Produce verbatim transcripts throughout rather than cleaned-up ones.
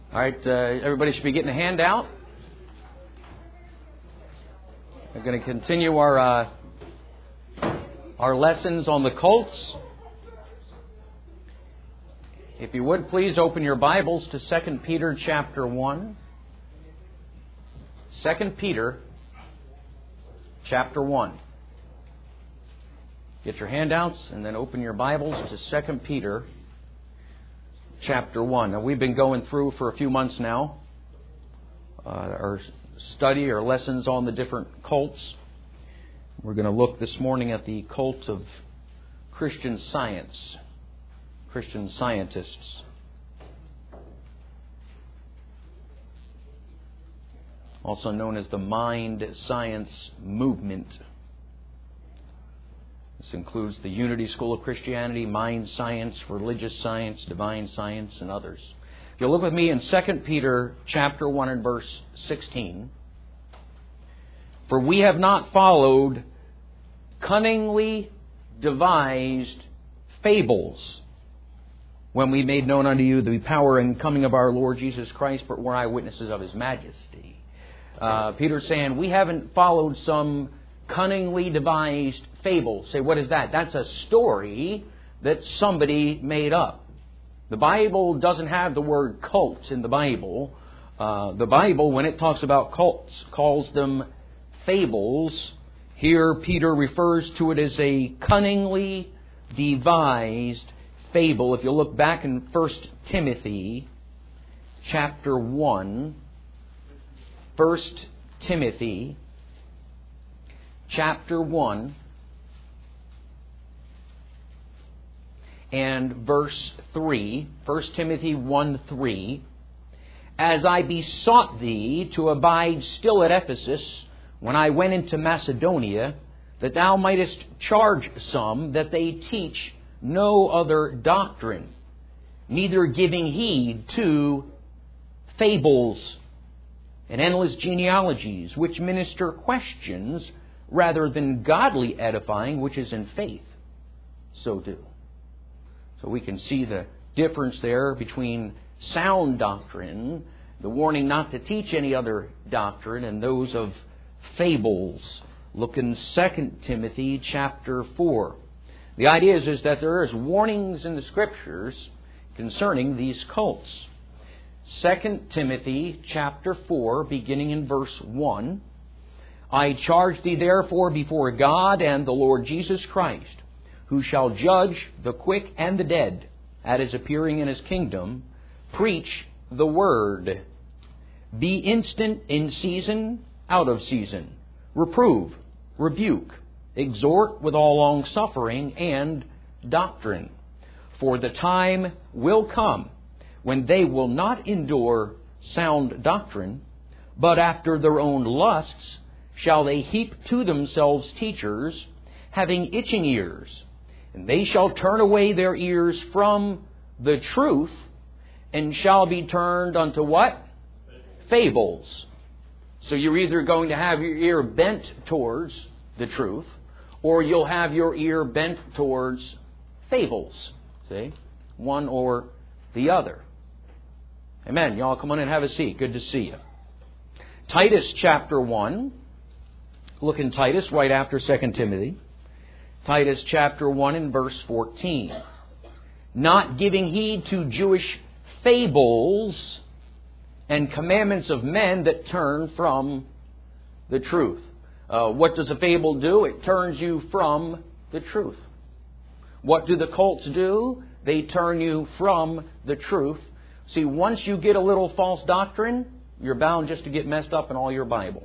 All right, uh, everybody should be getting a handout. We're going to continue our uh, our lessons on the cults. If you would, please open your Bibles to Second Peter chapter one. Second Peter chapter one. Get your handouts and then open your Bibles to Second Peter chapter one. Now, we've been going through for a few months now uh, our study or lessons on the different cults. We're going to look this morning at the cult of Christian Science, Christian scientists. Also known as the Mind Science Movement. This includes the Unity School of Christianity, Mind Science, Religious Science, Divine Science, and others. If you'll look with me in Second Peter chapter one and verse sixteen. For we have not followed cunningly devised fables when we made known unto you the power and coming of our Lord Jesus Christ, but were eyewitnesses of His majesty. Uh, Peter's saying we haven't followed some cunningly devised fable. Say, what is that? That's a story that somebody made up. The Bible doesn't have the word cult in the Bible. Uh, the Bible, when it talks about cults, calls them fables. Here, Peter refers to it as a cunningly devised fable. If you look back in First Timothy chapter one, First Timothy chapter one and verse three, First Timothy one three, as I besought thee to abide still at Ephesus when I went into Macedonia, that thou mightest charge some that they teach no other doctrine, neither giving heed to fables and endless genealogies, which minister questions rather than godly edifying, which is in faith. So do. So we can see the difference there between sound doctrine, the warning not to teach any other doctrine, and those of fables. Look in Second Timothy chapter four. The idea is, is that there is warnings in the Scriptures concerning these cults. Second Timothy chapter four, beginning in verse one. I charge thee therefore before God and the Lord Jesus Christ, who shall judge the quick and the dead at His appearing in His kingdom, preach the word. Be instant in season, out of season. Reprove, rebuke, exhort with all longsuffering and doctrine. For the time will come when they will not endure sound doctrine, but after their own lusts shall they heap to themselves teachers, having itching ears. And they shall turn away their ears from the truth, and shall be turned unto what? Fables. So you're either going to have your ear bent towards the truth, or you'll have your ear bent towards fables. See? One or the other. Amen. Y'all come on and have a seat. Good to see you. Titus chapter one. Look in Titus right after Second Timothy. Titus chapter one and verse fourteen. Not giving heed to Jewish fables and commandments of men that turn from the truth. Uh, what does a fable do? It turns you from the truth. What do the cults do? They turn you from the truth. See, once you get a little false doctrine, you're bound just to get messed up in all your Bible.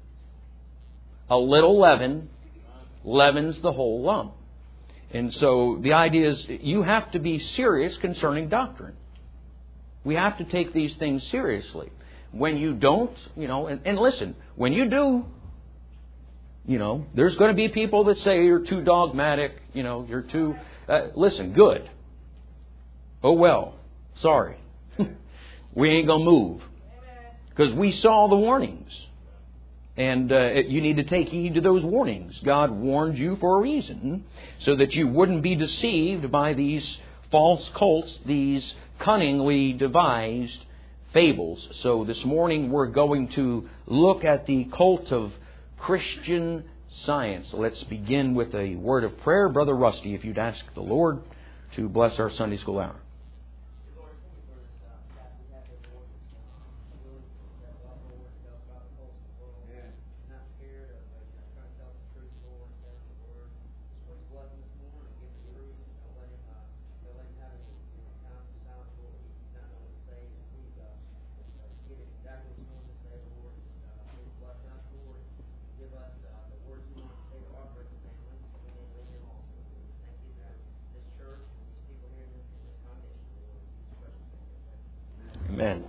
A little leaven leavens the whole lump. And so the idea is you have to be serious concerning doctrine. We have to take these things seriously. When you don't, you know, and, and listen, when you do, you know, there's going to be people that say you're too dogmatic, you know, you're too, uh, listen, good. Oh well, sorry. We ain't going to move. Because we saw the warnings. And uh, you need to take heed to those warnings. God warned you for a reason, so that you wouldn't be deceived by these false cults, these cunningly devised fables. So this morning we're going to look at the cult of Christian Science. So let's begin with a word of prayer. Brother Rusty, if you'd ask the Lord to bless our Sunday school hour. Amen.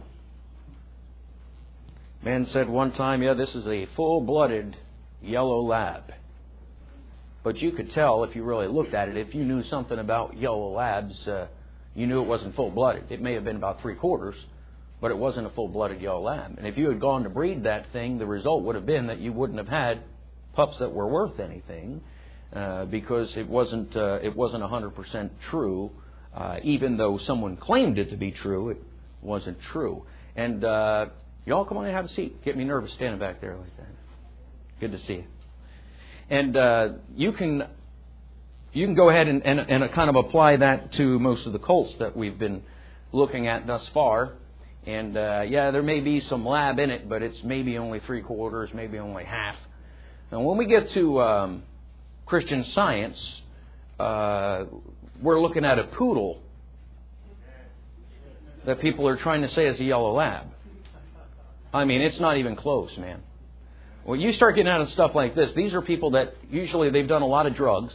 Man said one time, yeah, this is a full-blooded yellow lab. But you could tell if you really looked at it, if you knew something about yellow labs, uh, you knew it wasn't full-blooded. It may have been about three-quarters, but it wasn't a full-blooded yellow lab. And if you had gone to breed that thing, the result would have been that you wouldn't have had pups that were worth anything uh, because it wasn't uh, it wasn't one hundred percent true. Uh, even though someone claimed it to be true, it wasn't true. And uh, y'all come on and have a seat. Get me nervous standing back there like that. Good to see you. And uh, you can you can go ahead and, and, and kind of apply that to most of the cults that we've been looking at thus far. And uh, yeah, there may be some lab in it, but it's maybe only three quarters, maybe only half. And when we get to um, Christian Science, uh, we're looking at a poodle that people are trying to say is a yellow lab. I mean, it's not even close, man. When you start getting out of stuff like this, these are people that usually they've done a lot of drugs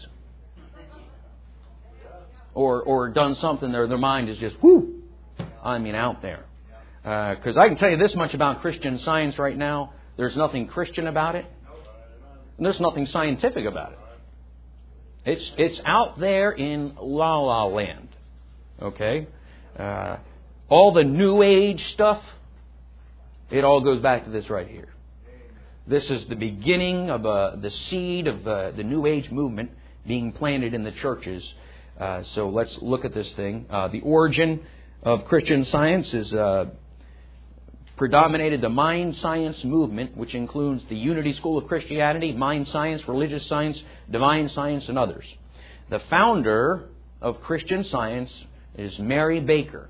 or or done something their their mind is just, whoo, I mean, out there. Because uh, I can tell you this much about Christian Science right now. There's nothing Christian about it. And there's nothing scientific about it. It's, it's out there in La La Land. Okay? Uh, all the New Age stuff, it all goes back to this right here. This is the beginning of uh, the seed of uh, the New Age movement being planted in the churches. Uh, so let's look at this thing. Uh, the origin of Christian Science is uh, predominated the mind science movement, which includes the Unity School of Christianity, mind science, religious science, divine science, and others. The founder of Christian Science is Mary Baker.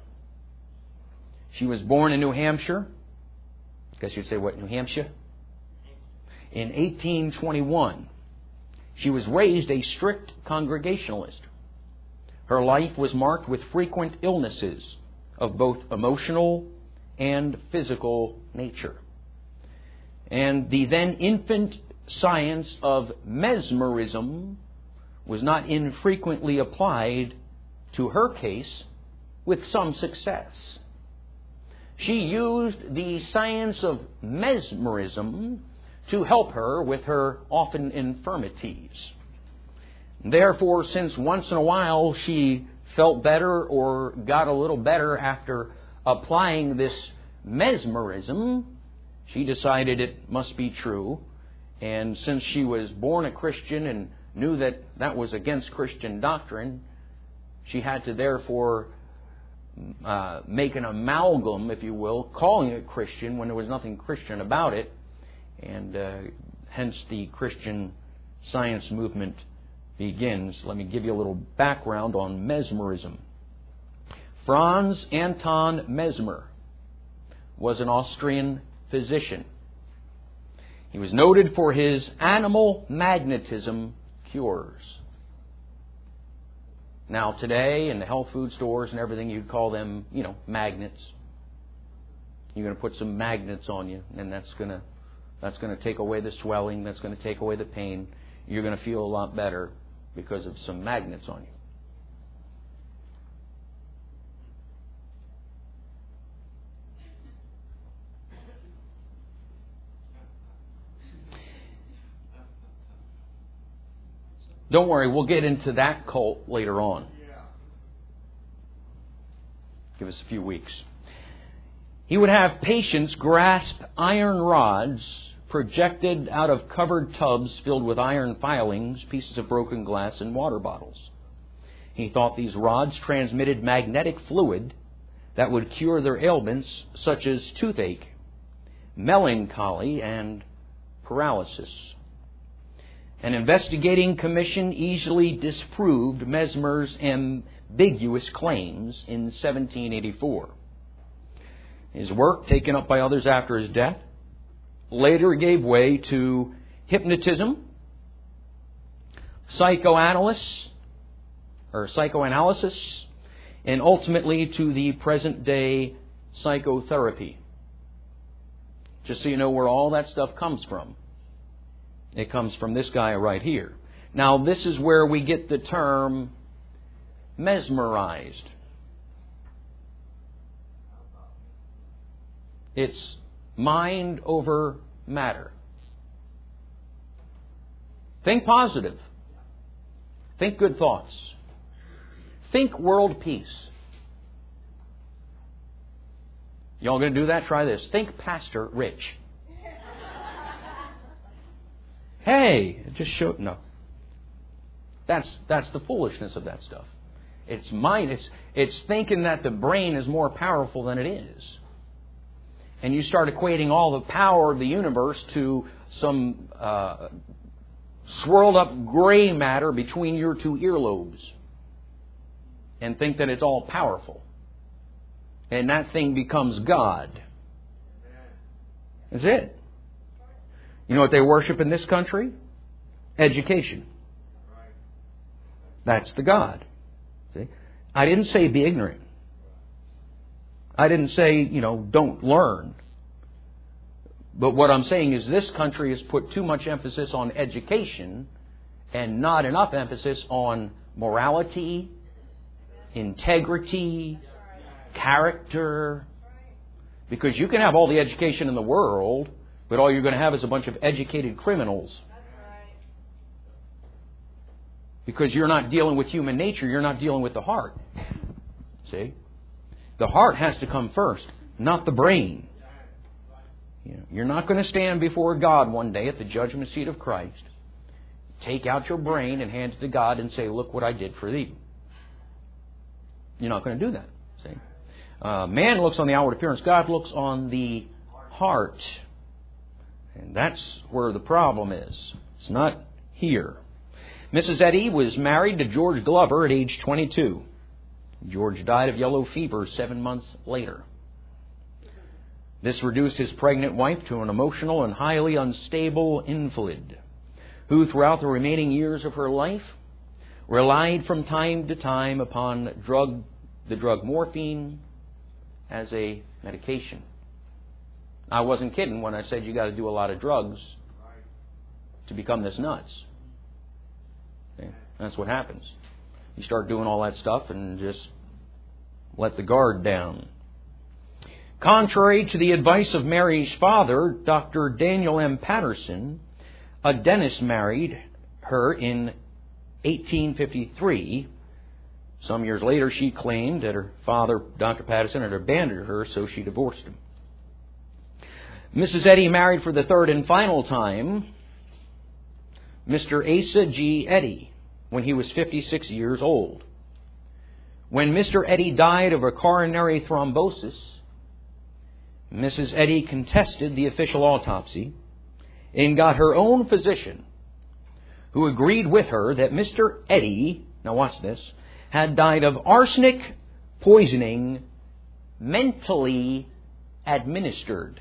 She was born in New Hampshire. I guess you'd say, what, New Hampshire? In eighteen twenty-one. She was raised a strict Congregationalist. Her life was marked with frequent illnesses of both emotional and physical nature. And the then infant science of mesmerism was not infrequently applied to her case with some success. She used the science of mesmerism to help her with her often infirmities. Therefore, since once in a while she felt better or got a little better after applying this mesmerism, she decided it must be true. And since she was born a Christian and knew that that was against Christian doctrine, she had to therefore uh, make an amalgam, if you will, calling it Christian when there was nothing Christian about it. And uh, hence the Christian Science movement begins. Let me give you a little background on mesmerism. Franz Anton Mesmer was an Austrian physician. He was noted for his animal magnetism cures. Now today in the health food stores and everything, you'd call them, you know, magnets. You're going to put some magnets on you, and that's going to that's going to take away the swelling, that's going to take away the pain. You're going to feel a lot better because of some magnets on you. Don't worry, we'll get into that cult later on. Give us a few weeks. He would have patients grasp iron rods projected out of covered tubs filled with iron filings, pieces of broken glass, and water bottles. He thought these rods transmitted magnetic fluid that would cure their ailments such as toothache, melancholy, and paralysis. An investigating commission easily disproved Mesmer's ambiguous claims in seventeen eighty-four. His work, taken up by others after his death, later gave way to hypnotism, psychoanalysis, or psychoanalysis, and ultimately to the present-day psychotherapy. Just so you know where all that stuff comes from. It comes from this guy right here. Now, this is where we get the term mesmerized. It's mind over matter. Think positive. Think good thoughts. Think world peace. Y'all going to do that? Try this. Think Pastor Rich. Hey, it just showed. No. That's that's the foolishness of that stuff. It's mind. It's it's thinking that the brain is more powerful than it is, and you start equating all the power of the universe to some uh, swirled up gray matter between your two earlobes, and think that it's all powerful, and that thing becomes God. That's it. You know what they worship in this country? Education. That's the God. See? I didn't say be ignorant. I didn't say, you know, don't learn. But what I'm saying is this country has put too much emphasis on education and not enough emphasis on morality, integrity, character. Because you can have all the education in the world, but all you're going to have is a bunch of educated criminals. Because you're not dealing with human nature, you're not dealing with the heart. See? The heart has to come first, not the brain. You know, you're not going to stand before God one day at the judgment seat of Christ, take out your brain and hand it to God and say, look what I did for thee. You're not going to do that. See? Uh, man looks on the outward appearance. God looks on the heart. And that's where the problem is. It's not here. Missus Eddy was married to George Glover at age twenty-two. George died of yellow fever seven months later. This reduced his pregnant wife to an emotional and highly unstable invalid, who throughout the remaining years of her life relied from time to time upon drug, the drug morphine as a medication. I wasn't kidding when I said you got to do a lot of drugs to become this nuts. Okay? That's what happens. You start doing all that stuff and just let the guard down. Contrary to the advice of Mary's father, Doctor Daniel M. Patterson, a dentist married her in eighteen fifty-three. Some years later, she claimed that her father, Doctor Patterson, had abandoned her, so she divorced him. Missus Eddy married for the third and final time Mister Asa G. Eddy when he was fifty-six years old. When Mister Eddy died of a coronary thrombosis, Missus Eddy contested the official autopsy and got her own physician, who agreed with her that Mister Eddy, now watch this, had died of arsenic poisoning mentally administered.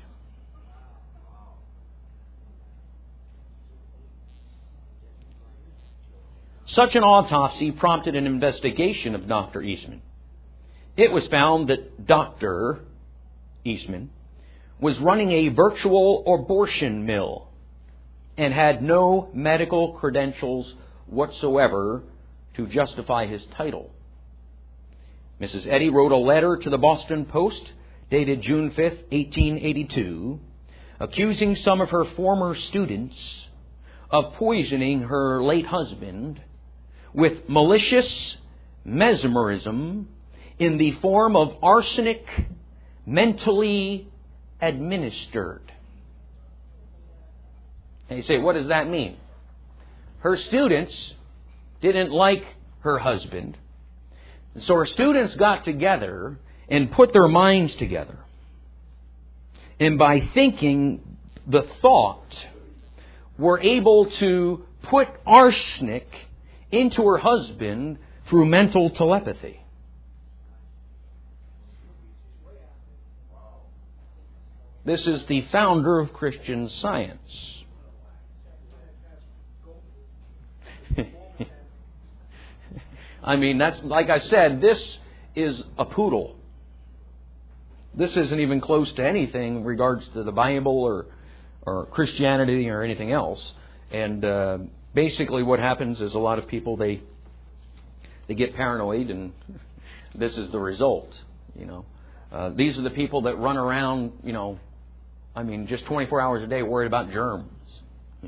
Such an autopsy prompted an investigation of Doctor Eastman. It was found that Doctor Eastman was running a virtual abortion mill and had no medical credentials whatsoever to justify his title. Missus Eddy wrote a letter to the Boston Post dated June fifth, eighteen eighty-two, accusing some of her former students of poisoning her late husband with malicious mesmerism in the form of arsenic mentally administered. And you say, what does that mean? Her students didn't like her husband. So her students got together and put their minds together. And by thinking the thought, were able to put arsenic into her husband through mental telepathy. This is the founder of Christian Science. I mean, that's, like I said, this is a poodle. This isn't even close to anything in regards to the Bible or, or Christianity or anything else. And uh, basically what happens is a lot of people, they they get paranoid, and this is the result. You know, uh, these are the people that run around, you know, I mean, just twenty-four hours a day worried about germs. You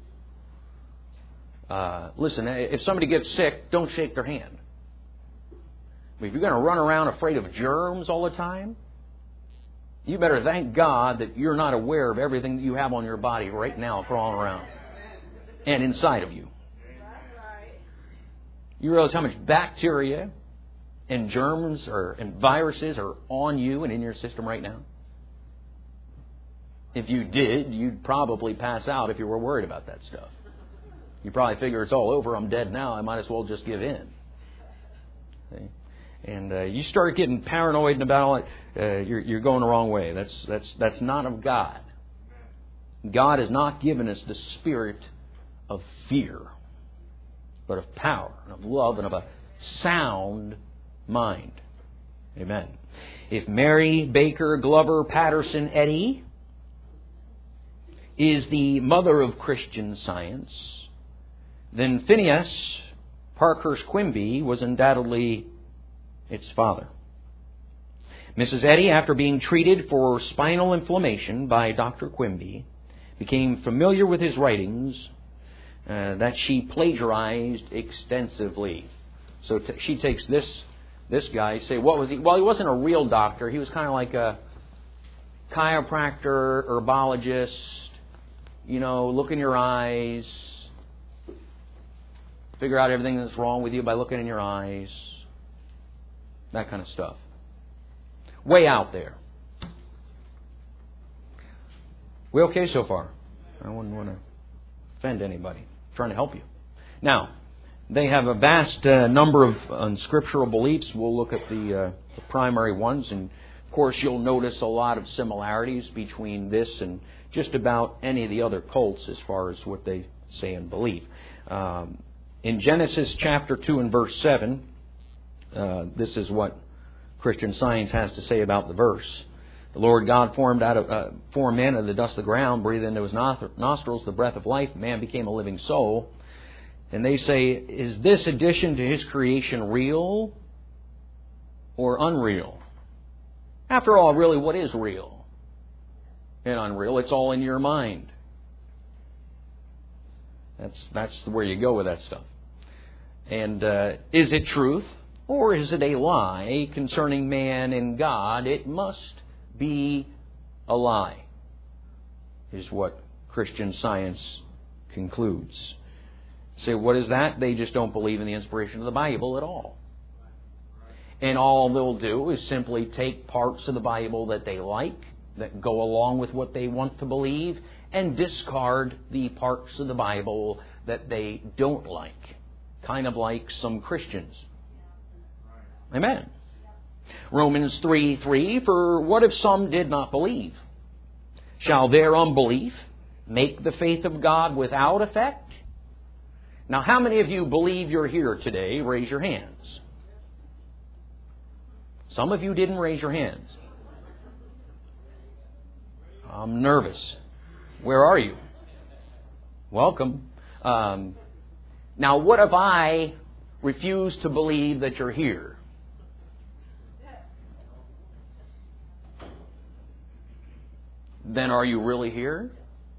know. Uh, listen, if somebody gets sick, don't shake their hand. I mean, if you're going to run around afraid of germs all the time, you better thank God that you're not aware of everything that you have on your body right now crawling around and inside of you. You realize how much bacteria and germs or, and viruses are on you and in your system right now? If you did, you'd probably pass out if you were worried about that stuff. You probably figure it's all over, I'm dead now, I might as well just give in. See? And uh, you start getting paranoid about all it, uh, you're, you're going the wrong way. That's that's that's not of God. God has not given us the spirit of fear, but of power and of love and of a sound mind. Amen. If Mary Baker Glover Patterson Eddy is the mother of Christian Science, then Phineas Parkhurst Quimby was undoubtedly its father. Missus Eddy, after being treated for spinal inflammation by Doctor Quimby, became familiar with his writings uh, that she plagiarized extensively. So t- she takes this this guy, say, what was he? Well, he wasn't a real doctor. He was kind of like a chiropractor, herbologist, you know, look in your eyes, figure out everything that's wrong with you by looking in your eyes. That kind of stuff. Way out there. We okay so far? I wouldn't want to offend anybody. I'm trying to help you. Now, they have a vast uh, number of unscriptural beliefs. We'll look at the, uh, the primary ones. And, of course, you'll notice a lot of similarities between this and just about any of the other cults as far as what they say and believe. Um, in Genesis chapter two and verse seven, Uh, this is what Christian Science has to say about the verse. The Lord God formed out of uh, formed man out of the dust of the ground, breathed into his nostrils the breath of life. Man became a living soul. And they say, is this addition to his creation real or unreal? After all, really, what is real and unreal? It's all in your mind. That's that's where you go with that stuff. And uh, is it truth? Or is it a lie concerning man and God? It must be a lie, is what Christian Science concludes. Say, what is that? They just don't believe in the inspiration of the Bible at all. And all they'll do is simply take parts of the Bible that they like, that go along with what they want to believe, and discard the parts of the Bible that they don't like. Kind of like some Christians. Amen. Romans three three, for what if some did not believe? Shall their unbelief make the faith of God without effect? Now, how many of you believe you're here today? Raise your hands. Some of you didn't raise your hands. I'm nervous. Where are you? Welcome. Um, now, what if I refuse to believe that you're here? Then are you really here?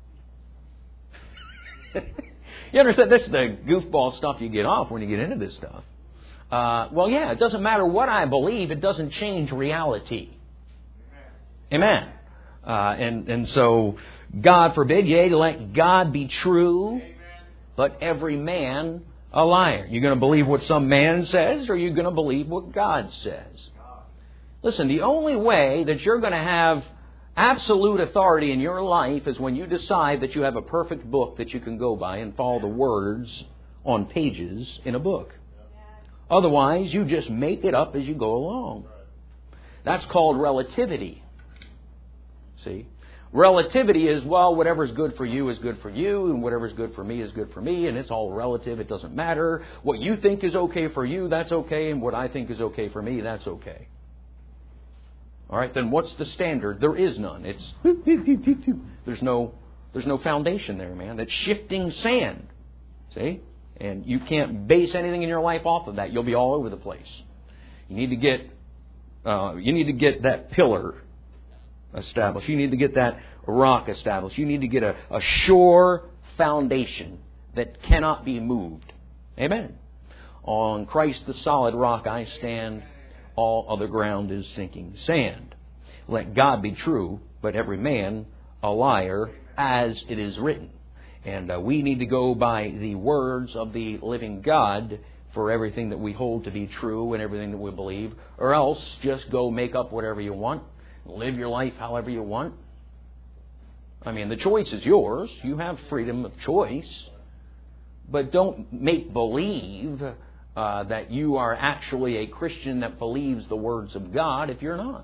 You understand? This is the goofball stuff you get off when you get into this stuff. Uh, well, yeah, it doesn't matter what I believe. It doesn't change reality. Amen. Uh, and, and so, God forbid, yea, let God be true, but every man a liar. You're going to believe what some man says, or you're going to believe what God says. Listen, the only way that you're going to have absolute authority in your life is when you decide that you have a perfect book that you can go by and follow the words on pages in a book. Otherwise, you just make it up as you go along. That's called relativity. See? Relativity is, well, whatever's good for you is good for you, and whatever's good for me is good for me, and it's all relative. It doesn't matter. What you think is okay for you, that's okay, and what I think is okay for me, that's okay. All right, then what's the standard? There is none. It's there's no there's no foundation there, man. That's shifting sand. See? And you can't base anything in your life off of that. You'll be all over the place. You need to get uh, you need to get that pillar established. You need to get that rock established. You need to get a, a sure foundation that cannot be moved. Amen. On Christ the solid rock I stand. All other ground is sinking sand. Let God be true, but every man a liar, as it is written. And uh, we need to go by the words of the living God for everything that we hold to be true and everything that we believe, or else just go make up whatever you want, live your life however you want. I mean, the choice is yours. You have freedom of choice. But don't make believe uh, that you are actually a Christian that believes the words of God if you're not.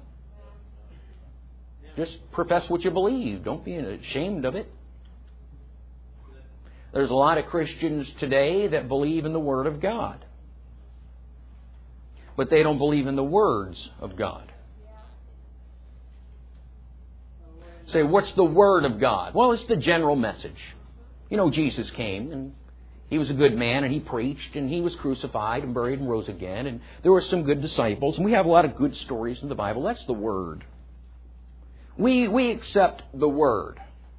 Just profess what you believe. Don't be ashamed of it. There's a lot of Christians today that believe in the Word of God. But they don't believe in the words of God. Say, what's the Word of God? Well, it's the general message. You know, Jesus came and He was a good man and He preached and He was crucified and buried and rose again. And there were some good disciples. And we have a lot of good stories in the Bible. That's the Word. We, we accept the Word.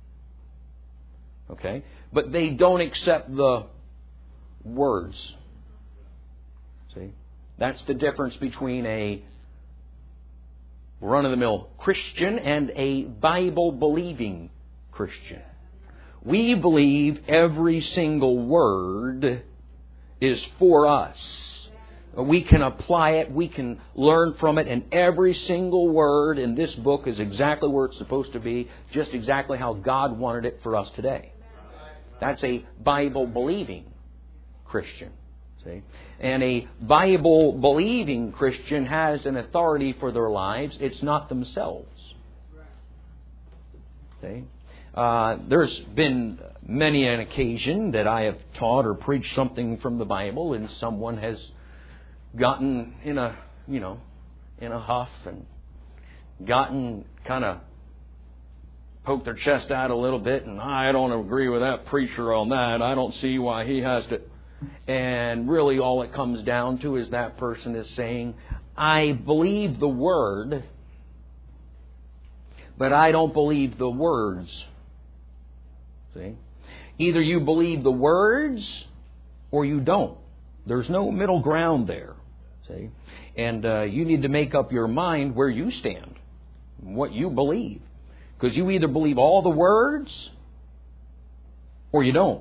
Okay? But they don't accept the words. See? That's the difference between a run-of-the-mill Christian and a Bible-believing Christian. We believe every single word is for us. We can apply it, we can learn from it, and every single word in this book is exactly where it's supposed to be, just exactly how God wanted it for us today. That's a Bible-believing Christian. See? And a Bible-believing Christian has an authority for their lives. It's not themselves. See? Uh, there's been many an occasion that I have taught or preached something from the Bible, and someone has gotten in a, you know, in a huff and gotten kind of poked their chest out a little bit, and I don't agree with that preacher on that. I don't see why he has to. And really all it comes down to is that person is saying, I believe the Word, but I don't believe the words. See? Either you believe the words or you don't. There's no middle ground there. See? And uh, you need to make up your mind where you stand, what you believe. Because you either believe all the words or you don't.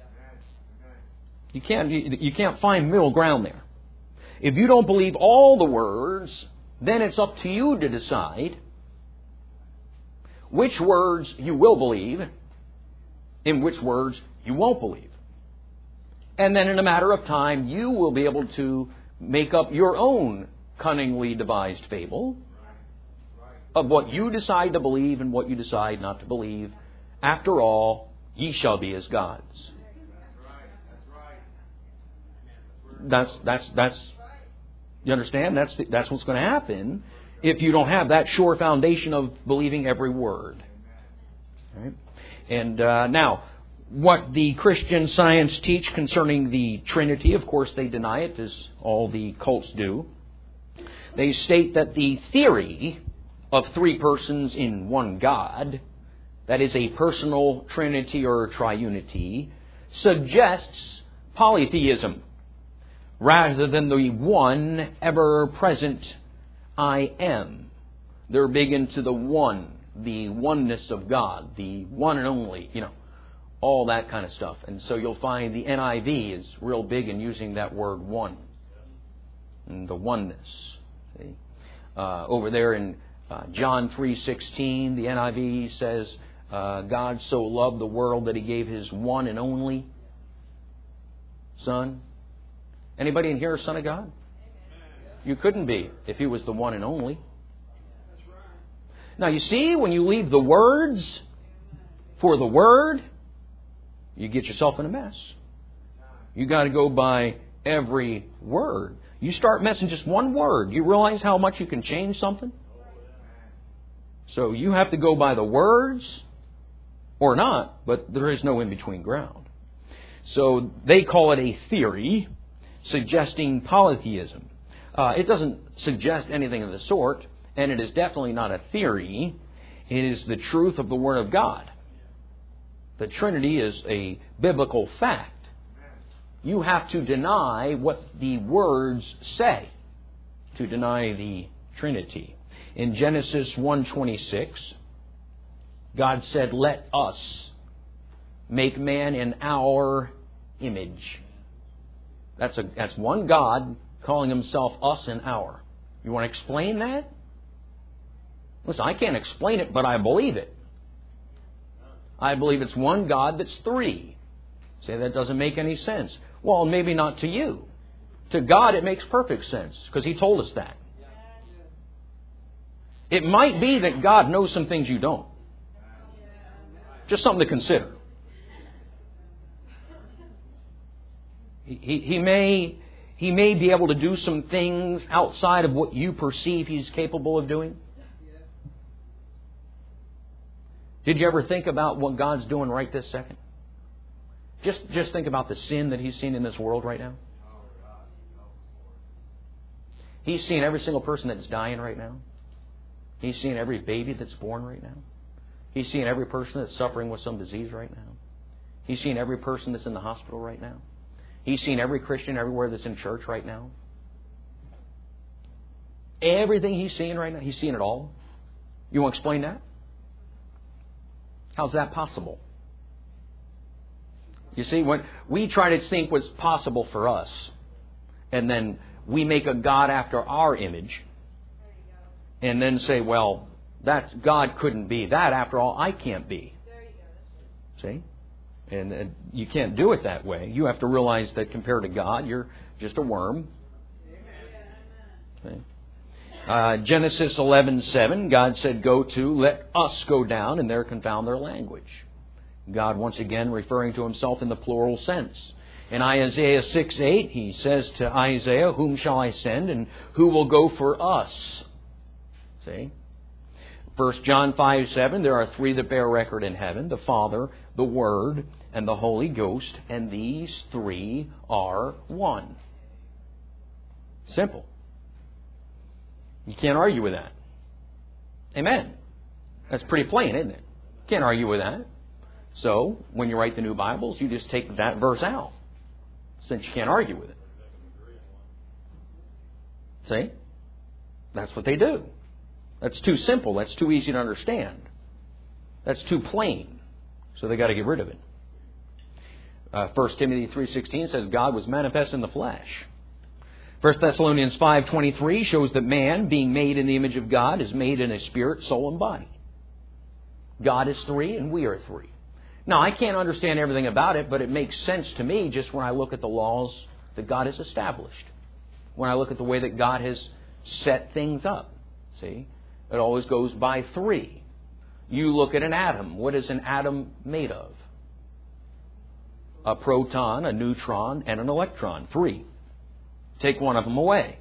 You can't, you, you can't find middle ground there. If you don't believe all the words, then it's up to you to decide which words you will believe and which words you won't believe. And then in a matter of time, you will be able to make up your own cunningly devised fable of what you decide to believe and what you decide not to believe. After all, ye shall be as gods. That's that's that's you understand? That's the, that's what's going to happen if you don't have that sure foundation of believing every word. All right? And uh, now, what the Christian Science teach concerning the Trinity, of course they deny it, as all the cults do. They state that the theory of three persons in one God, that is a personal Trinity or triunity, suggests polytheism rather than the one ever-present I am. They're big into the one, the oneness of God, the one and only, you know, all that kind of stuff. And so you'll find the N I V is real big in using that word one, and the oneness. See? Uh, over there in uh, John three sixteen, the N I V says, uh, God so loved the world that He gave His one and only Son. Anybody in here a son of God? You couldn't be if He was the one and only. Now you see, when you leave the words for the Word, you get yourself in a mess. You got to go by every word. You start messing just one word, you realize how much you can change something? So you have to go by the words or not, but there is no in-between ground. So they call it a theory suggesting polytheism. Uh, it doesn't suggest anything of the sort, and it is definitely not a theory. It is the truth of the Word of God. The Trinity is a biblical fact. You have to deny what the words say to deny the Trinity. In Genesis one twenty-six, God said, "Let us make man in our image." That's a that's one God calling Himself us and our. You want to explain that? Listen, I can't explain it, but I believe it. I believe it's one God that's three. Say that doesn't make any sense. Well, maybe not to you. To God it makes perfect sense, because He told us that. It might be that God knows some things you don't. Just something to consider. He, he, he may he may be able to do some things outside of what you perceive He's capable of doing. Did you ever think about what God's doing right this second? Just just think about the sin that He's seen in this world right now. He's seen every single person that's dying right now. He's seen every baby that's born right now. He's seen every person that's suffering with some disease right now. He's seen every person that's in the hospital right now. He's seen every Christian everywhere that's in church right now. Everything He's seeing right now, He's seeing it all. You want to explain that? How's that possible? You see, when we try to think what's possible for us, and then we make a God after our image, and then say, well, that God couldn't be that. After all, I can't be. See? And uh, you can't do it that way. You have to realize that compared to God, you're just a worm. See? Uh, Genesis eleven seven, God said, "Go to, let us go down, and there confound their language." God once again referring to Himself in the plural sense. In Isaiah six eight, He says to Isaiah, "Whom shall I send, and who will go for us?" See? First John five seven, there are three that bear record in heaven, the Father, the Word, and the Holy Ghost, and these three are one. Simple. You can't argue with that. Amen. That's pretty plain, isn't it? Can't argue with that. So, when you write the new Bibles, you just take that verse out, since you can't argue with it. See? That's what they do. That's too simple. That's too easy to understand. That's too plain. So they got to get rid of it. Uh, First Timothy three sixteen says God was manifest in the flesh. First Thessalonians five twenty-three shows that man, being made in the image of God, is made in a spirit, soul, and body. God is three, and we are three. Now, I can't understand everything about it, but it makes sense to me just when I look at the laws that God has established. When I look at the way that God has set things up. See? It always goes by three. You look at an atom. What is an atom made of? A proton, a neutron, and an electron. Three. Take one of them away.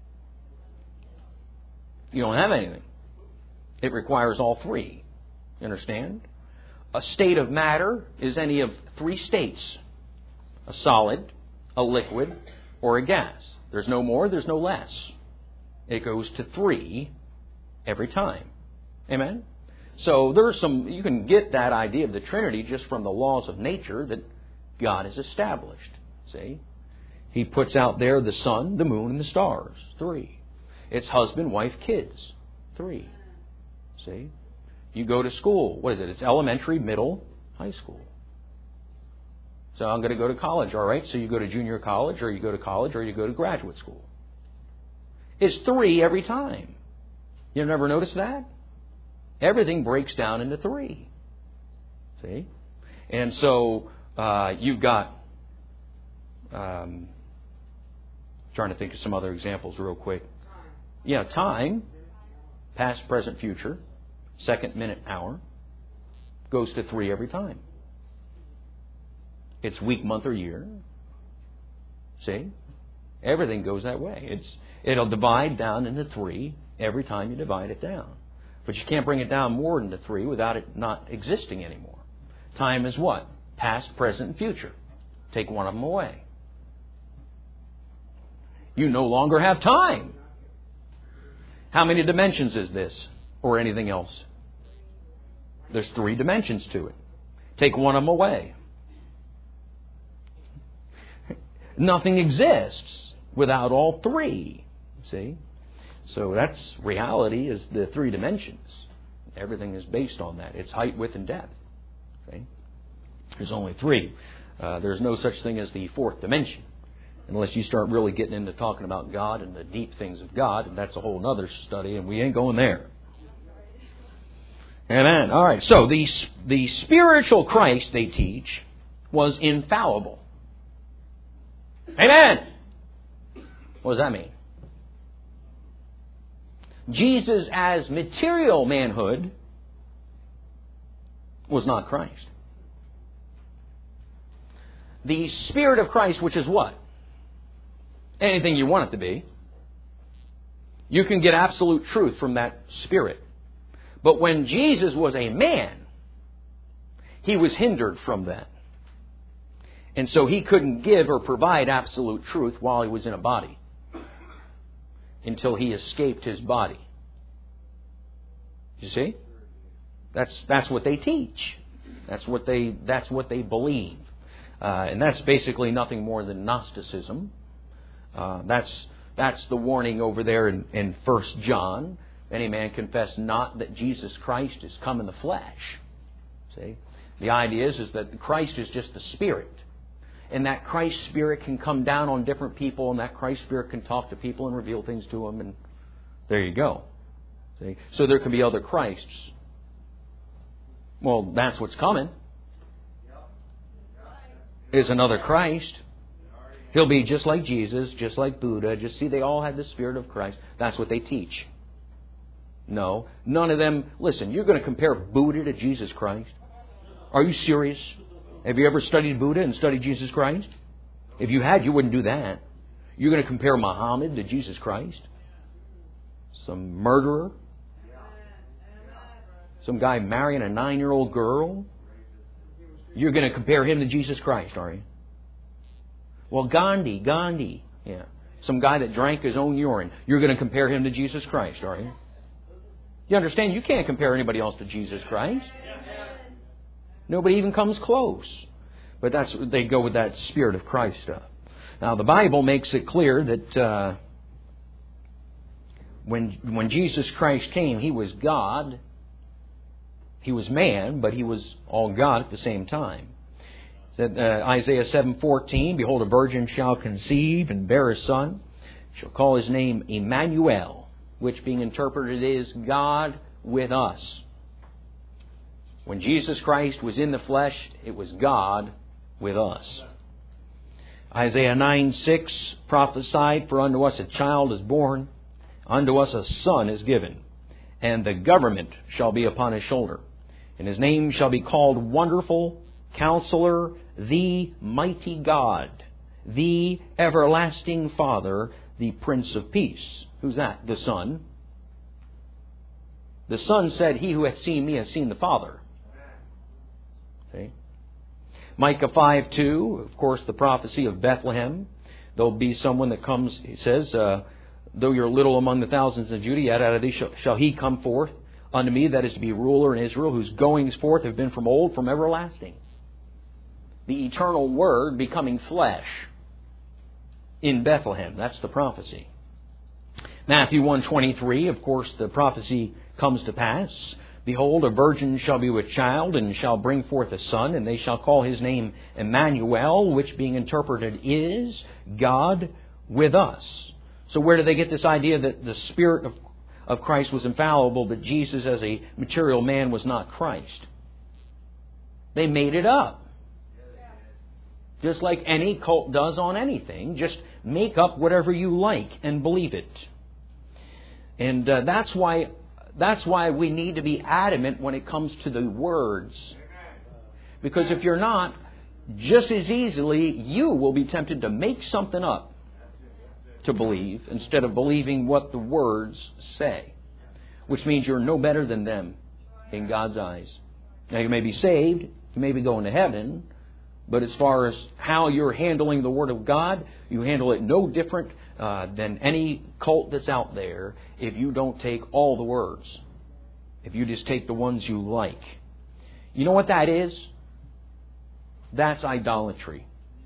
You don't have anything. It requires all three. You understand? A state of matter is any of three states. A solid, a liquid, or a gas. There's no more, there's no less. It goes to three every time. Amen? So there's some, you can get that idea of the Trinity just from the laws of nature that God has established. See? He puts out there the sun, the moon, and the stars. Three. It's husband, wife, kids. Three. See? You go to school. What is it? It's elementary, middle, high school. So I'm going to go to college, all right? So you go to junior college, or you go to college, or you go to graduate school. It's three every time. You've never noticed that? Everything breaks down into three. See? And so uh, you've got, um, trying to think of some other examples real quick. Yeah, time, past, present, future, second, minute, hour, goes to three every time. It's week, month, or year. See? Everything goes that way. It's It'll divide down into three every time you divide it down. But you can't bring it down more than to three without it not existing anymore. Time is what? Past, present, and future. Take one of them away. You no longer have time. How many dimensions is this? Or anything else? There's three dimensions to it. Take one of them away. Nothing exists without all three. See? So that's reality, is the three dimensions. Everything is based on that. It's height, width, and depth. See? There's only three. Uh, there's no such thing as the fourth dimension. Unless you start really getting into talking about God and the deep things of God, and that's a whole other study, and we ain't going there. Amen. All right. So the the spiritual Christ, they teach, was infallible. Amen. What does that mean? Jesus as material manhood was not Christ. The Spirit of Christ, which is what? Anything you want it to be. You can get absolute truth from that Spirit. But when Jesus was a man, He was hindered from that. And so He couldn't give or provide absolute truth while He was in a body, until He escaped His body. You see? That's that's what they teach. That's what they that's what they believe. Uh, and that's basically nothing more than Gnosticism. Uh, that's that's the warning over there in, in First John. Any man confess not that Jesus Christ is come in the flesh. See? The idea is, is that Christ is just the Spirit. And that Christ Spirit can come down on different people, and that Christ Spirit can talk to people and reveal things to them, and there you go. See? So there can be other Christs. Well, that's what's coming. Is another Christ. He'll be just like Jesus, just like Buddha. Just see, they all had the Spirit of Christ. That's what they teach. No, none of them. Listen, you're going to compare Buddha to Jesus Christ? Are you serious? Have you ever studied Buddha and studied Jesus Christ? If you had, you wouldn't do that. You're going to compare Muhammad to Jesus Christ? Some murderer? Some guy marrying a nine-year-old girl? You're going to compare him to Jesus Christ, are you? Well, Gandhi, Gandhi, yeah, some guy that drank his own urine. You're going to compare him to Jesus Christ, are you? You understand? You can't compare anybody else to Jesus Christ. Nobody even comes close. But that's they go with that Spirit of Christ stuff. Now, the Bible makes it clear that uh, when when Jesus Christ came, He was God. He was man, but He was all God at the same time. Said, uh, Isaiah seven fourteen, behold, a virgin shall conceive and bear a son, shall call his name Emmanuel, which being interpreted is God with us. When Jesus Christ was in the flesh, it was God with us. Isaiah nine six prophesied, for unto us a child is born, unto us a son is given, and the government shall be upon his shoulder. And his name shall be called Wonderful, Counselor, the Mighty God, the Everlasting Father, the Prince of Peace. Who's that? The Son. The Son said, he who hath seen me has seen the Father. See? Micah five two, of course, the prophecy of Bethlehem. There'll be someone that comes, he says, uh, though you're little among the thousands of Judah, yet out of thee shall, shall he come forth unto me, that is to be ruler in Israel, whose goings forth have been from old, from everlasting. The eternal Word becoming flesh in Bethlehem. That's the prophecy. Matthew one twenty-three, of course, the prophecy comes to pass. Behold, a virgin shall be with child, and shall bring forth a son, and they shall call his name Emmanuel, which being interpreted is God with us. So where do they get this idea that the Spirit of, of Christ was infallible, but Jesus as a material man was not Christ. They made it up. Just like any cult does on anything. Just make up whatever you like and believe it. And uh, that's why that's why we need to be adamant when it comes to the words. Because if you're not, just as easily you will be tempted to make something up to believe instead of believing what the words say. Which means you're no better than them in God's eyes. Now you may be saved, you may be going to heaven, but as far as how you're handling the Word of God, you handle it no different uh, than any cult that's out there if you don't take all the words. If you just take the ones you like. You know what that is? That's idolatry.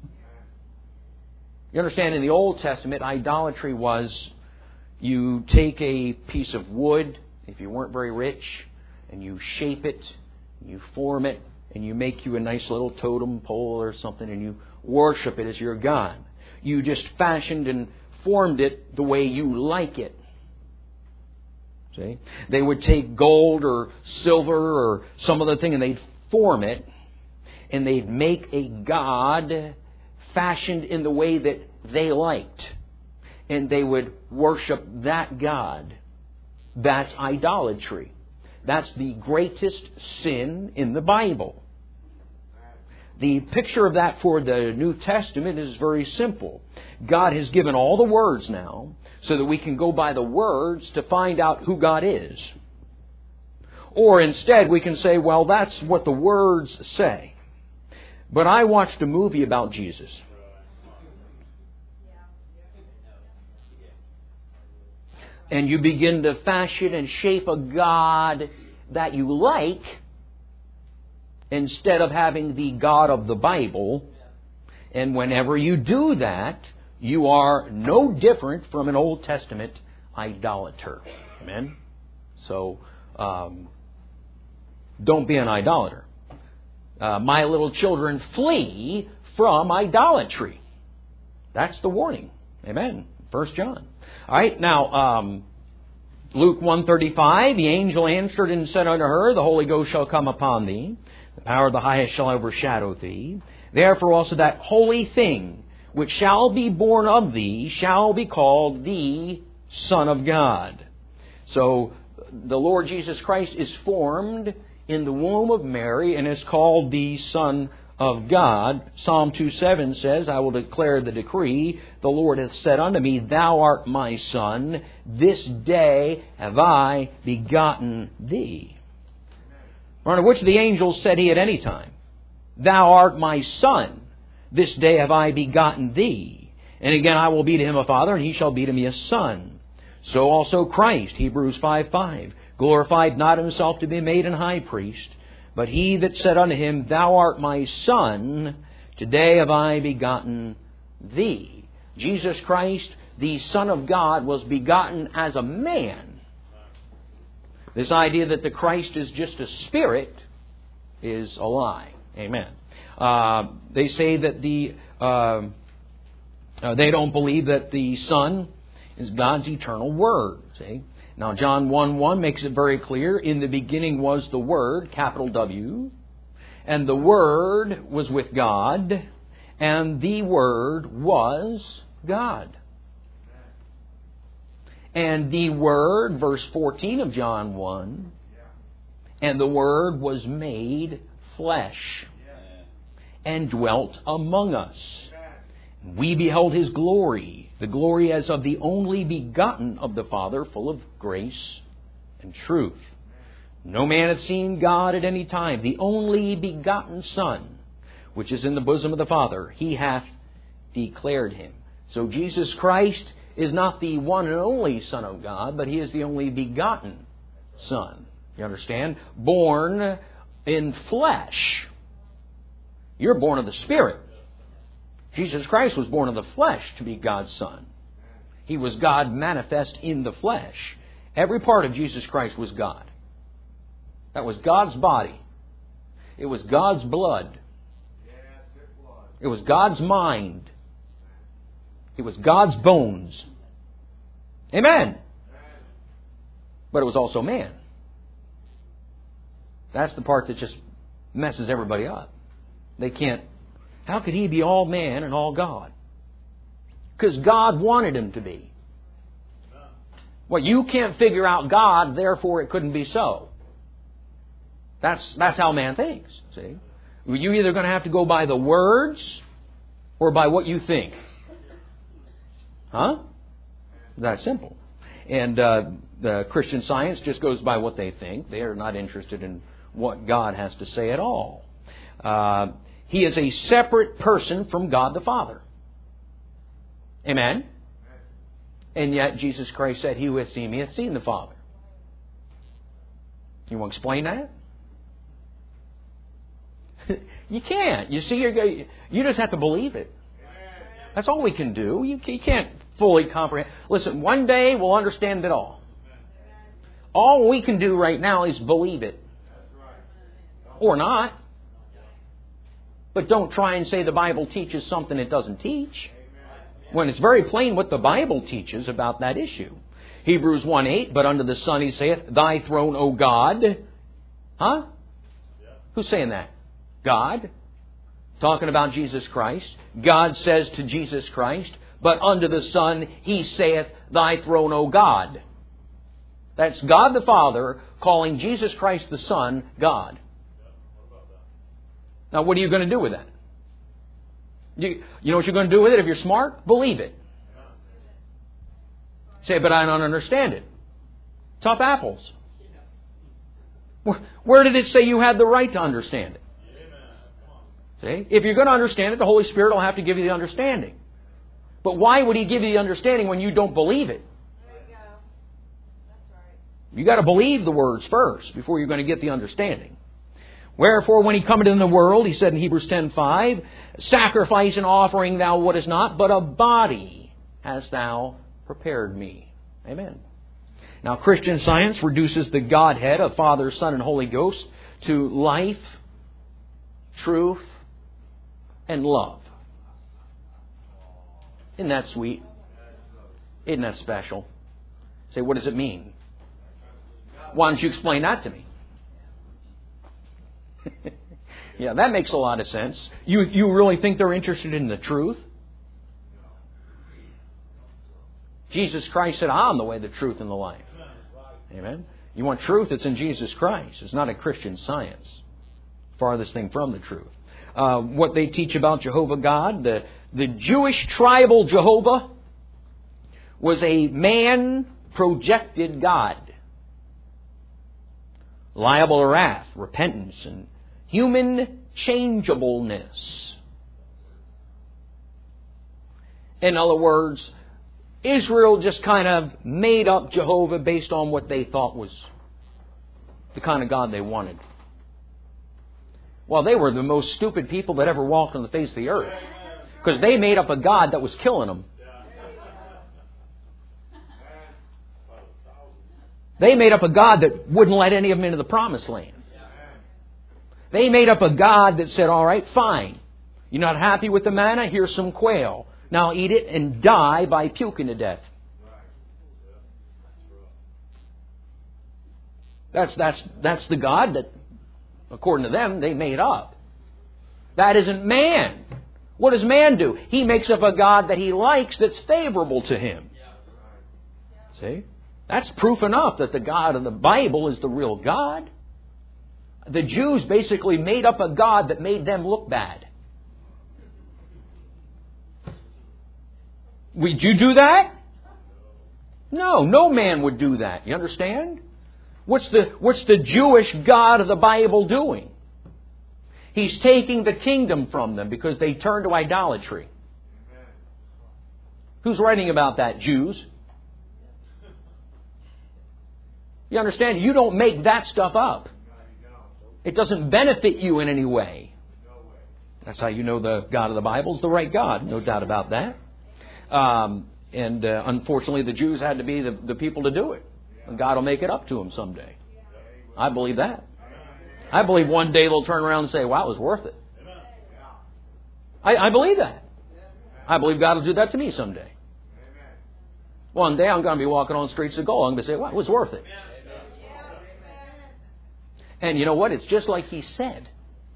You understand, in the Old Testament, idolatry was you take a piece of wood, if you weren't very rich, and you shape it, you form it, and you make you a nice little totem pole or something, and you worship it as your God. You just fashioned and formed it the way you like it. See? They would take gold or silver or some other thing and they'd form it, and they'd make a God fashioned in the way that they liked. And they would worship that God. That's idolatry. That's the greatest sin in the Bible. The picture of that for the New Testament is very simple. God has given all the words now so that we can go by the words to find out who God is. Or instead we can say, well, that's what the words say. But I watched a movie about Jesus. And you begin to fashion and shape a God that you like, instead of having the God of the Bible. And whenever you do that, you are no different from an Old Testament idolater. Amen? So, um, don't be an idolater. Uh, my little children, flee from idolatry. That's the warning. Amen. First John. All right, now, um, Luke one thirty-five, the angel answered and said unto her, the Holy Ghost shall come upon thee. The power of the highest shall overshadow thee. Therefore also that holy thing which shall be born of thee shall be called the Son of God. So the Lord Jesus Christ is formed in the womb of Mary and is called the Son of God. Psalm two seven says, I will declare the decree. The Lord hath said unto me, Thou art my Son. This day have I begotten thee. Unto which the angels said he at any time, Thou art my Son. This day have I begotten thee. And again I will be to him a father, and he shall be to me a son. So also Christ, Hebrews five five, glorified not himself to be made an high priest, but he that said unto him, Thou art my Son, today have I begotten thee. Jesus Christ, the Son of God, was begotten as a man. This idea that the Christ is just a spirit is a lie. Amen. Uh, they say that the uh, uh, they don't believe that the Son is God's eternal Word. See? Now John one one makes it very clear. In the beginning was the Word, capital W, and the Word was with God, and the Word was God. And the Word, verse fourteen of John one, and the Word was made flesh and dwelt among us. We beheld His glory, the glory as of the only begotten of the Father, full of grace and truth. No man hath seen God at any time. The only begotten Son, which is in the bosom of the Father, He hath declared Him. So Jesus Christ is not the one and only Son of God, but He is the only begotten Son. You understand? Born in flesh. You're born of the Spirit. Jesus Christ was born of the flesh to be God's Son. He was God manifest in the flesh. Every part of Jesus Christ was God. That was God's body. It was God's blood. It was God's mind. It was God's bones. Amen. but it was also man. That's the part that just messes everybody up. They can't. How could He be all man and all God? Because God wanted Him to be. Well, you can't figure out God, therefore it couldn't be so. That's that's how man thinks. See, you're either going to have to go by the words or by what you think. Huh? That simple. And uh, the Christian Science just goes by what they think. They are not interested in what God has to say at all. Uh, he is a separate person from God the Father. Amen? And yet Jesus Christ said, He who hath seen me hath seen the Father. You want to explain that? You can't. You see, you're, you just have to believe it. That's all we can do. You, you can't fully comprehend. Listen, one day we'll understand it all. All we can do right now is believe it. Or not. But don't try and say the Bible teaches something it doesn't teach, when it's very plain what the Bible teaches about that issue. Hebrews one eight, but unto the Son He saith, Thy throne, O God. Huh? Who's saying that? God. Talking about Jesus Christ. God says to Jesus Christ, but unto the Son He saith, Thy throne, O God. That's God the Father calling Jesus Christ the Son God. Now what are you going to do with that? You, you know what you're going to do with it if you're smart? Believe it. Say, but I don't understand it. Tough apples. Where, where did it say you had the right to understand it? See? If you're going to understand it, the Holy Spirit will have to give you the understanding. But why would He give you the understanding when you don't believe it? There you go. That's right. You got to believe the words first before you're going to get the understanding. Wherefore, when He cometh in the world, He said in Hebrews ten five, Sacrifice and offering thou wouldest not, but a body hast thou prepared me. Amen. Now, Christian Science reduces the Godhead of Father, Son, and Holy Ghost to life, truth, and love. Isn't that sweet? Isn't that special? Say, what does it mean? Why don't you explain that to me? Yeah, that makes a lot of sense. You you really think they're interested in the truth? Jesus Christ said, I'm the way, the truth, and the life. Amen? You want truth? It's in Jesus Christ. It's not a Christian Science. Farthest thing from the truth. Uh, what they teach about Jehovah God, the, the Jewish tribal Jehovah was a man-projected God. Liable to wrath, repentance, and human changeableness. In other words, Israel just kind of made up Jehovah based on what they thought was the kind of God they wanted. Well, they were the most stupid people that ever walked on the face of the earth. Because they made up a God that was killing them. They made up a God that wouldn't let any of them into the promised land. They made up a God that said, all right, fine. You're not happy with the manna? Here's some quail. Now eat it and die by puking to death. That's, that's, that's the God that, according to them, they made up. That isn't man. What does man do? He makes up a God that he likes that's favorable to him. See? That's proof enough that the God of the Bible is the real God. The Jews basically made up a God that made them look bad. Would you do that? No, no man would do that. You understand? What's the, what's the Jewish God of the Bible doing? He's taking the kingdom from them because they turned to idolatry. Who's writing about that? Jews. You understand? You don't make that stuff up. It doesn't benefit you in any way. That's how you know the God of the Bible is the right God. No doubt about that. Um, and uh, unfortunately, the Jews had to be the, the people to do it. And God will make it up to them someday. I believe that. I believe one day they'll turn around and say, wow, it was worth it. I, I believe that. I believe God will do that to me someday. One day I'm going to be walking on the streets of gold. I'm going to say, wow, it was worth it. And you know what? It's just like He said.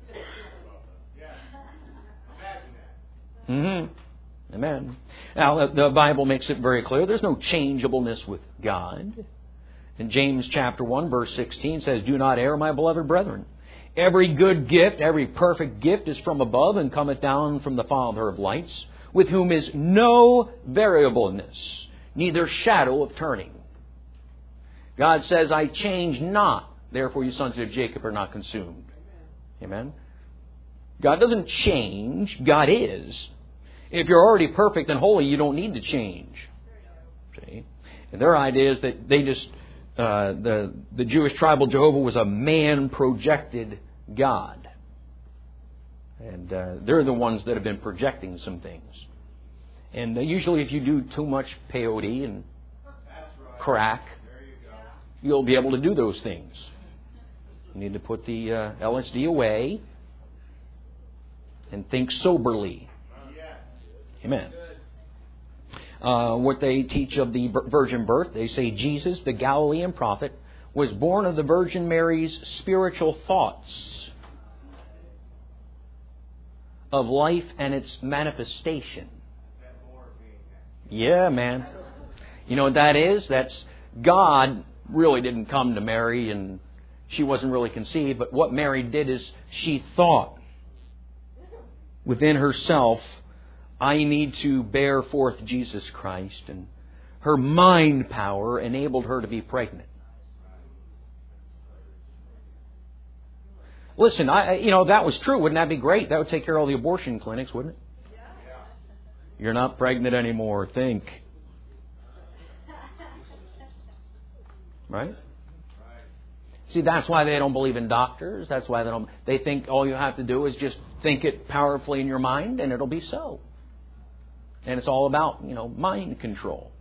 Mm-hmm. Amen. Now, the Bible makes it very clear there's no changeableness with God. In James chapter one, verse sixteen says, "Do not err, my beloved brethren. Every good gift, every perfect gift is from above and cometh down from the Father of lights, with whom is no variableness, neither shadow of turning." God says, "I change not, therefore you sons of Jacob are not consumed." Amen. God doesn't change. God is. If you're already perfect and holy, you don't need to change. See? And their idea is that they just, uh, the, the Jewish tribal Jehovah was a man-projected God. And uh, they're the ones that have been projecting some things. And uh, usually if you do too much peyote and crack, you'll be able to do those things. You need to put the uh, L S D away and think soberly. Amen. Uh, what they teach of the virgin birth, they say Jesus, the Galilean prophet, was born of the Virgin Mary's spiritual thoughts of life and its manifestation. Yeah, man. You know what that is? That's God really didn't come to Mary and she wasn't really conceived, but what Mary did is she thought within herself, I need to bear forth Jesus Christ. And her mind power enabled her to be pregnant. Listen, I, you know, that was true. Wouldn't that be great? That would take care of all the abortion clinics, wouldn't it? You're not pregnant anymore. Think. Right? See, that's why they don't believe in doctors. That's why they don't. They think all you have to do is just think it powerfully in your mind and it'll be so. And it's all about, you know, mind control.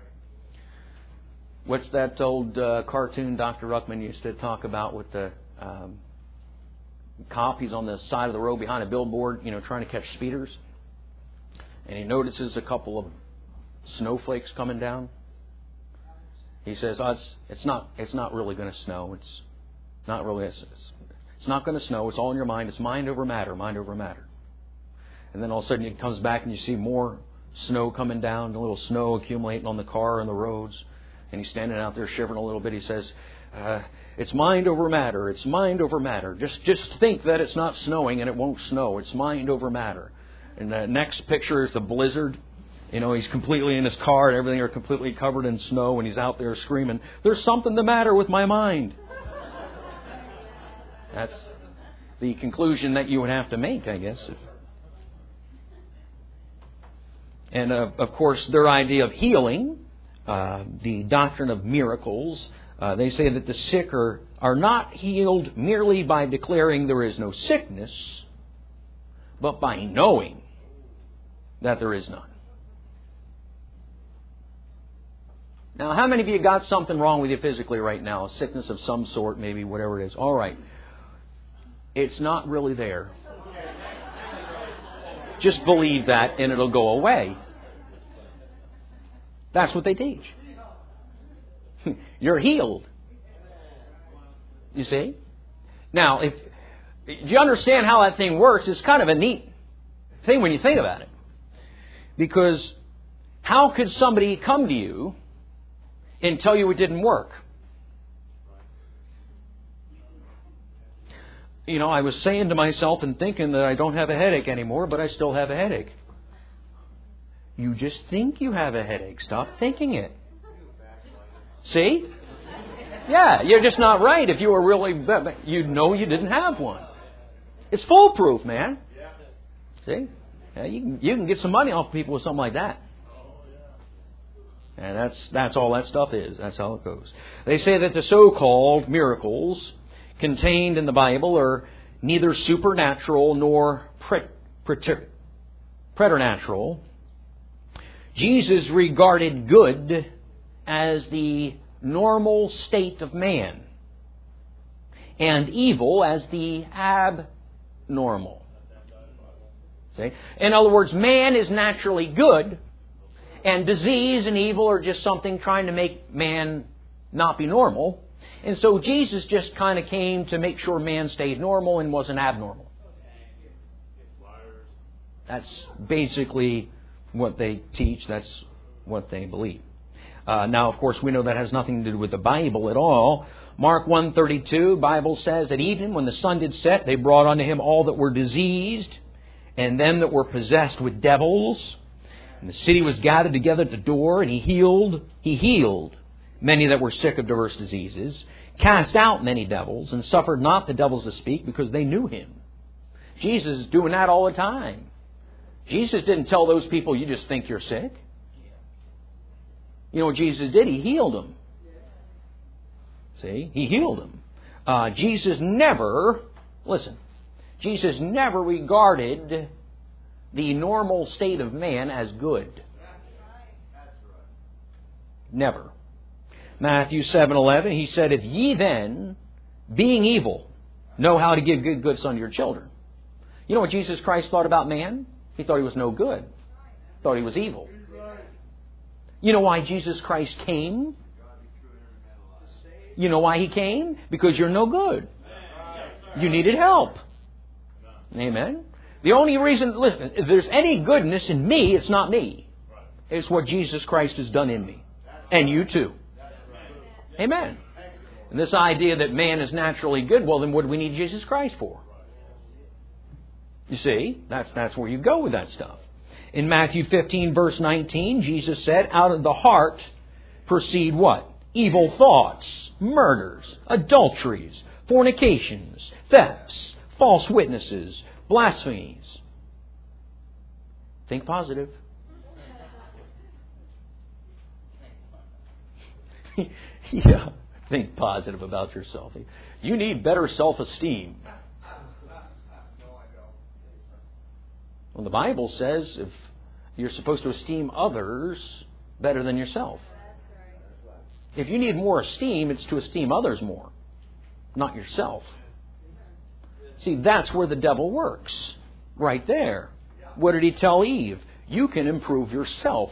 What's that old uh, cartoon Doctor Ruckman used to talk about with the um, cop? He's on the side of the road behind a billboard, you know, trying to catch speeders. And he notices a couple of snowflakes coming down. He says, oh, it's, it's not it's not really going to snow. It's not really, it's, it's not going to snow. It's all in your mind. It's mind over matter, mind over matter. And then all of a sudden it comes back and you see more snow coming down, a little snow accumulating on the car and the roads. And he's standing out there shivering a little bit. He says, uh, it's mind over matter. It's mind over matter. Just just think that it's not snowing and it won't snow. It's mind over matter. And the next picture is the blizzard. You know, he's completely in his car and everything are completely covered in snow and he's out there screaming, there's something the matter with my mind. That's the conclusion that you would have to make, I guess. And, uh, of course, their idea of healing, uh, the doctrine of miracles, uh, they say that the sick are, are not healed merely by declaring there is no sickness, but by knowing that there is none. Now, how many of you got something wrong with you physically right now? A sickness of some sort, maybe, whatever it is. All right. It's not really there. Just believe that and it'll go away. That's what they teach. You're healed. You see? Now, if do you understand how that thing works? It's kind of a neat thing when you think about it. Because how could somebody come to you and tell you it didn't work? You know, I was saying to myself and thinking that I don't have a headache anymore, but I still have a headache. You just think you have a headache. Stop thinking it. See? Yeah, you're just not right. If you were really, you'd know you didn't have one. It's foolproof, man. See? Yeah, you can, you can get some money off people with something like that. And that's that's all that stuff is. That's how it goes. They say that the so-called miracles contained in the Bible are neither supernatural nor pre- pre- preternatural. Jesus regarded good as the normal state of man and evil as the abnormal. See? In other words, man is naturally good, and disease and evil are just something trying to make man not be normal. And so Jesus just kind of came to make sure man stayed normal and wasn't abnormal. That's basically what they teach. That's what they believe. Uh, now, of course, we know that has nothing to do with the Bible at all. Mark one thirty-two, Bible says, at evening when the sun did set, they brought unto him all that were diseased and them that were possessed with devils. And the city was gathered together at the door, and he healed, he healed many that were sick of diverse diseases, cast out many devils, and suffered not the devils to speak, because they knew him. Jesus is doing that all the time. Jesus didn't tell those people, you just think you're sick. You know what Jesus did? He healed them. See? He healed them. Uh, Jesus never, listen, Jesus never regarded the normal state of man as good. Never. Matthew seven eleven, he said, if ye then, being evil, know how to give good gifts unto your children. You know what Jesus Christ thought about man? He thought he was no good. Thought he was evil. You know why Jesus Christ came? You know why He came? Because you're no good. You needed help. Amen. The only reason, listen, if there's any goodness in me, it's not me. It's what Jesus Christ has done in me. And you too. Amen. And this idea that man is naturally good, well then what do we need Jesus Christ for? You see, that's, that's where you go with that stuff. In Matthew fifteen verse nineteen, Jesus said, out of the heart proceed what? Evil thoughts, murders, adulteries, fornications, thefts, false witnesses, blasphemies. Think positive. Yeah, think positive about yourself. You need better self-esteem. Well, the Bible says if you're supposed to esteem others better than yourself. If you need more esteem, it's to esteem others more, not yourself. See, that's where the devil works. Right there. What did he tell Eve? You can improve yourself.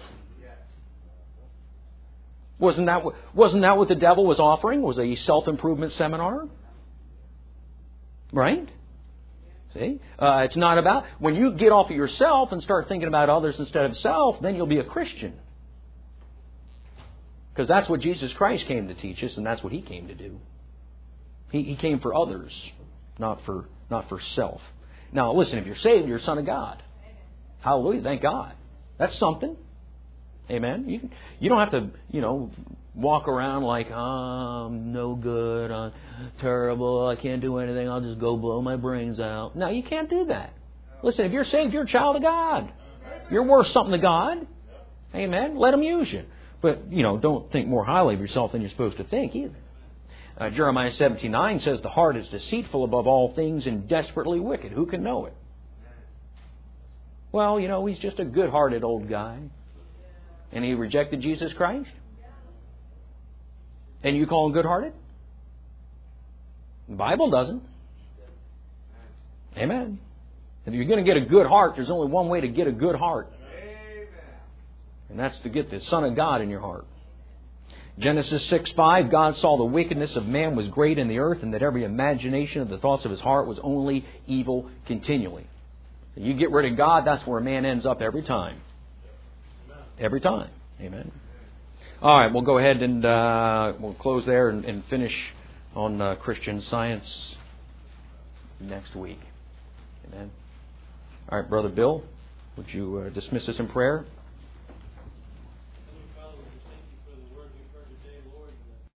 Wasn't that what, wasn't that what the devil was offering? Was a self-improvement seminar? Right? See? Uh, it's not about... When you get off of yourself and start thinking about others instead of self, then you'll be a Christian. Because that's what Jesus Christ came to teach us, and that's what He came to do. He, he came for others, not for not for self. Now, listen, if you're saved, you're a son of God. Hallelujah, thank God. That's something. Amen. You, you don't have to, you know, walk around like, oh, I'm no good, I'm terrible, I can't do anything, I'll just go blow my brains out. No, you can't do that. Listen, if you're saved, you're a child of God. You're worth something to God. Amen. Let Him use you. But, you know, don't think more highly of yourself than you're supposed to think either. Uh, Jeremiah seventeen nine says, the heart is deceitful above all things and desperately wicked. Who can know it? Well, you know, he's just a good-hearted old guy. And he rejected Jesus Christ? And you call him good-hearted? The Bible doesn't. Amen. If you're going to get a good heart, there's only one way to get a good heart. And that's to get the Son of God in your heart. Genesis six five, God saw the wickedness of man was great in the earth, and that every imagination of the thoughts of his heart was only evil continually. You get rid of God, that's where a man ends up every time. Every time. Amen. All right, we'll go ahead and uh, we'll close there and, and finish on uh, Christian Science next week. Amen. All right, Brother Bill, would you uh, dismiss us in prayer?